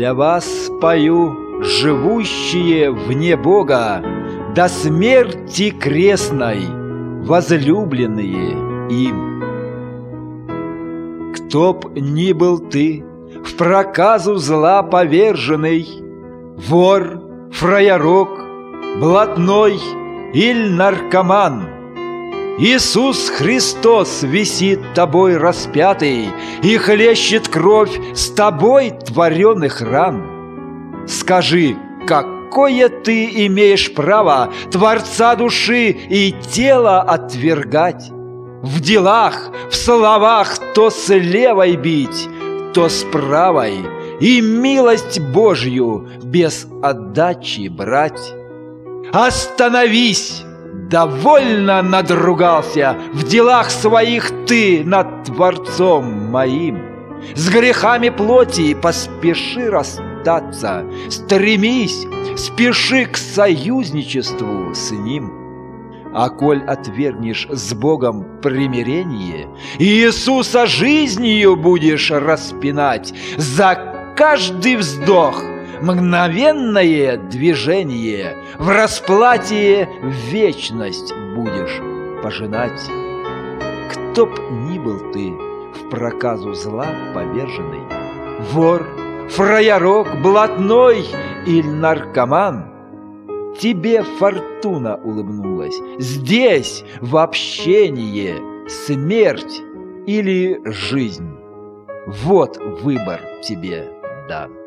Для вас пою, живущие вне Бога, до смерти крестной, возлюбленные им. Кто б ни был ты, в проказу зла поверженный, вор, фраерок, блатной или наркоман, Иисус Христос висит тобой распятый и хлещет кровь с тобой творенных ран. Скажи, какое ты имеешь право Творца души и тела отвергать? В делах, в словах то с левой бить, то с правой, и милость Божью без отдачи брать. Остановись! Довольно надругался в делах своих ты над Творцом моим. С грехами плоти поспеши расстаться, стремись, спеши к союзничеству с Ним. А коль отвергнешь с Богом примирение, Иисуса жизнью будешь распинать, за каждый вздох мгновенное движение в расплате вечность будешь пожинать. Кто б ни был ты, в проказу зла поверженный, вор, фраерок, блатной или наркоман, тебе фортуна улыбнулась здесь в общении, смерть или жизнь. Вот выбор тебе дан.